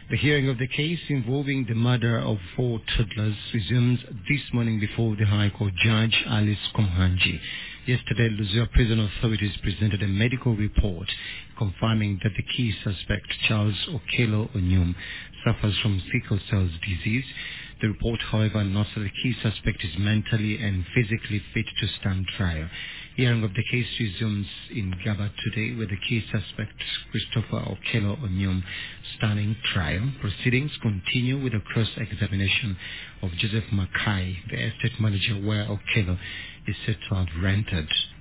The hearing of the case involving the murder of four toddlers resumes this morning before the High Court Judge Alice Komhanji. Yesterday, Luzia Prison Authorities presented a medical report confirming that the key suspect, Charles Okelo Onyum, suffers from sickle cell disease. The report, however, notes that the key suspect is mentally and physically fit to stand trial. Hearing of the case resumes in Gaba today with the key suspect, Christopher Okelo Onyum, standing trial. Proceedings continue with a cross-examination of Joseph Mackay, the estate manager where Okelo is said to have rented.